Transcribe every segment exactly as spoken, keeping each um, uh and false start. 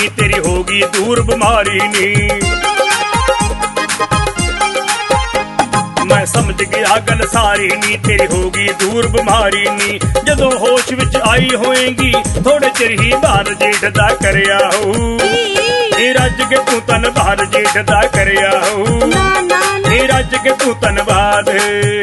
नी तेरी होगी दूर बिमारी नी। मैं समझ गया गल सारी नी तेरी होगी दूर बिमारी नी। जदों होश विच आई होएगी थोड़े चिर ही बाहर जेठ दा करया हो। ए रज के तू धनबाद जेठ दा करया हो। ए रज के तू धनबाद।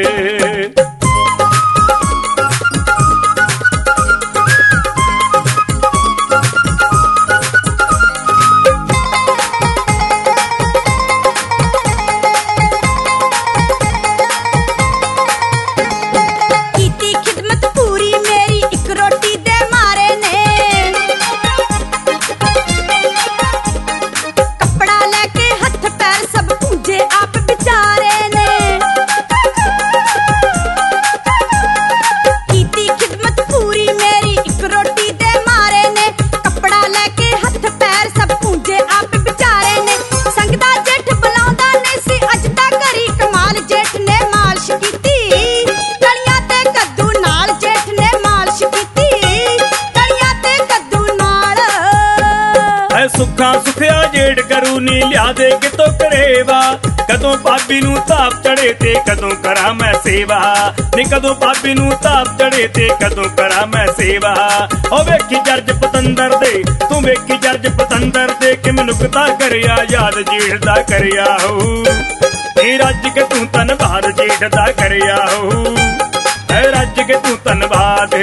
सुखा सुखिया जेड़ करू नी लिया दे कितों करेवा। कदों भाभी नू ताप चढ़े ते कदों करा मैं सेवा। नी कदों भाभी नू ताप चढ़े ते कदों करा मैं सेवा। ओ वेखी जर्ज पतंदर दे तू वेखी जर्ज पतंदर दे कि मैं नुकता करया याद जेड़ दा करया हो। ए रज के तू धनबाद जेठ दा करया हो। ए रज के तू धनबाद।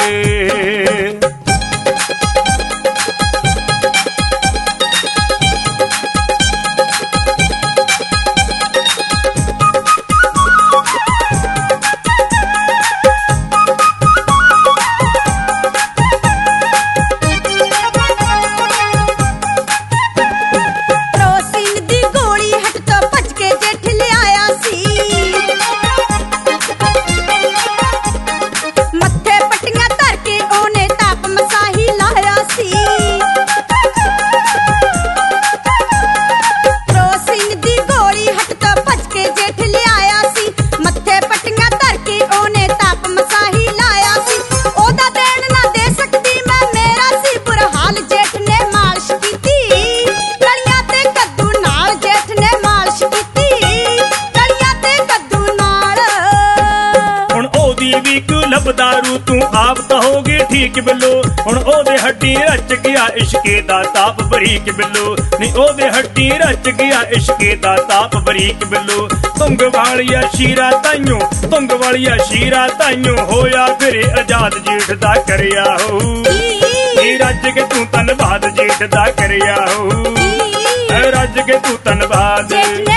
दारू तू आप तो होगी ठीक बिलो। हुण ओदे हड्डी रच गया इश्के दा ताप बरीक बिलो। नी ओदे हड्डी रच गया इश्के दा ताप बरीक बिलो। तुंग वालिया शीरा ताइयों तुंग वालिया शीरा ताइयों होया फिर आजाद जेठ दा करया हो। ए रज के तू धनबाद जेठ दा करया हो। ए रज के तू धनबाद।